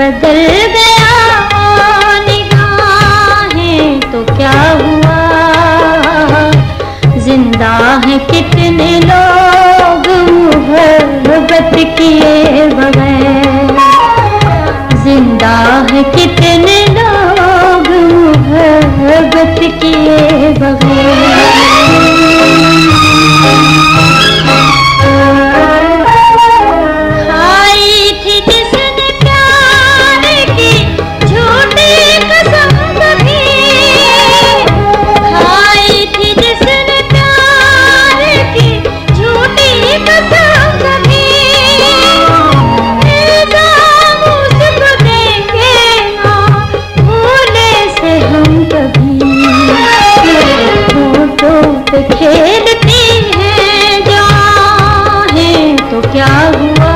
बदल गया निगाहें तो क्या हुआ, जिंदा है कितने लोग मोहब्बत किए बगैर, जिंदा है कितने लोग मोहब्बत किए बगैर। खेलती हैं जाएं तो क्या हुआ,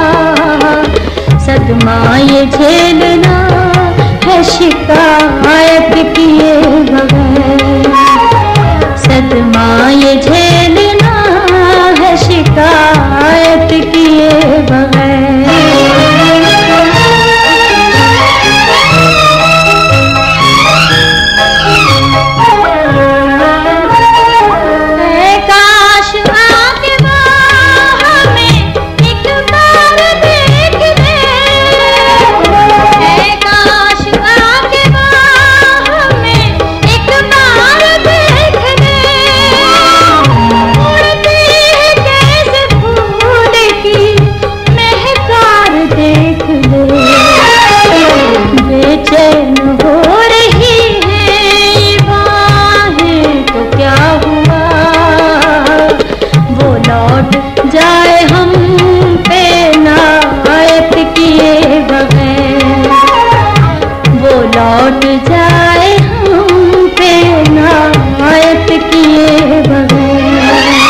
सदमा ये झेलना है शिकायत किए बगैर, सदमा ये झेलना है शिकायत किए बगैर। जाए हम पे नायत किए बगैर, वो लौट जाए हम पे नायत किए बगैर।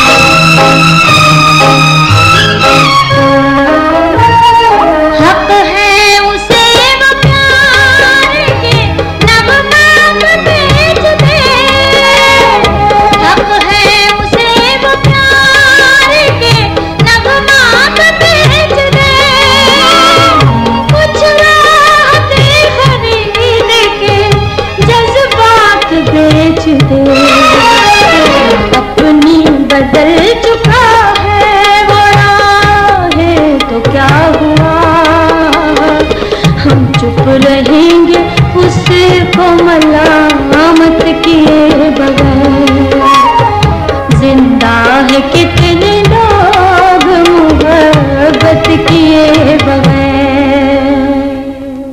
हक है उसे वो प्यार के नगमात बेच दे, हक है उसे वो प्यार के नगमात बेच दे, कुछ राहते खरीद के जज्बात बेच दे। अपनी बदल चुका है वो राहें तो क्या हुआ, हम चुप रहेंगे उसको मला